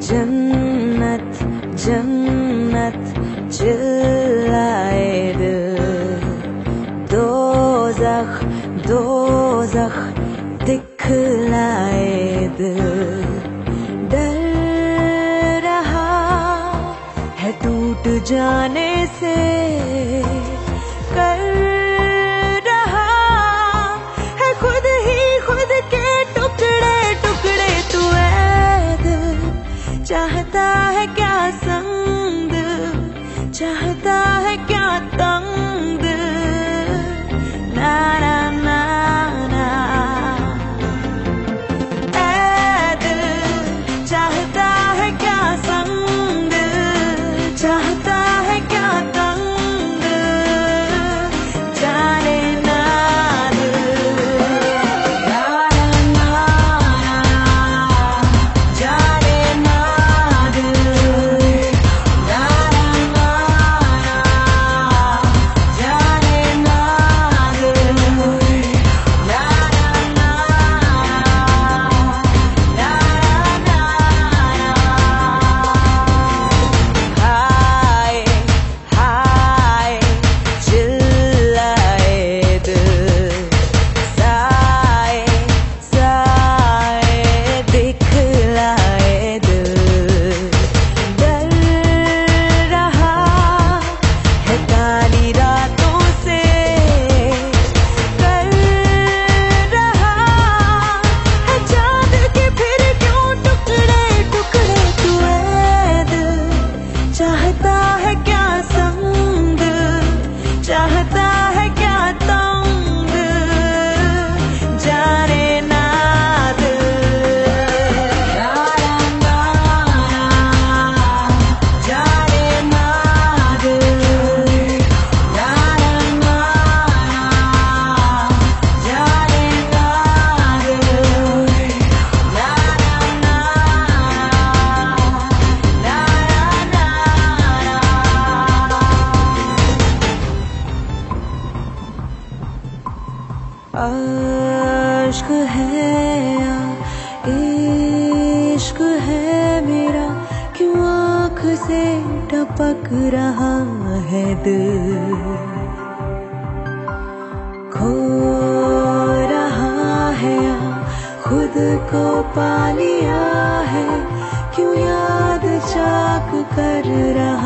जन्नत जन्नत चिल्लाए दिल, दोज़ख दोज़ख दिखलाए दिल। डर रहा है टूट जाने से, कर रहा है खुद ही खुद के टुकड़े टुकड़े। तू ऐ दिल चाहता है क्या संग, चाहता है क्या तंग, ना ना ना ना। ऐ दिल चाहता है क्या संग, चाहता है क्या तंग, जाने ना दिल, ना ना ना, जाने ना दिल, ना ना ना, जाने ना दिल, ना ना ना, ना ना ना। हाय हाय चिल्लाए दिल, साए साए दिखलाए दिल। डर रहा है काली रातों से, कर रहा है चांद के फिर क्यों टुकड़े टुकड़े। तू ऐ दिल चाहता है क्या संग, चाहता है क्या तंग, जाने ना दिल, ना ना ना, जाने ना दिल, ना ना ना, जाने ना दिल, ना ना ना, ना ना ना। आश्क है या इश्क है मेरा, क्यों आँख से टपक रहा है दिल। खो रहा है या खुद को पा लिया है, क्यों याद चाक कर रहा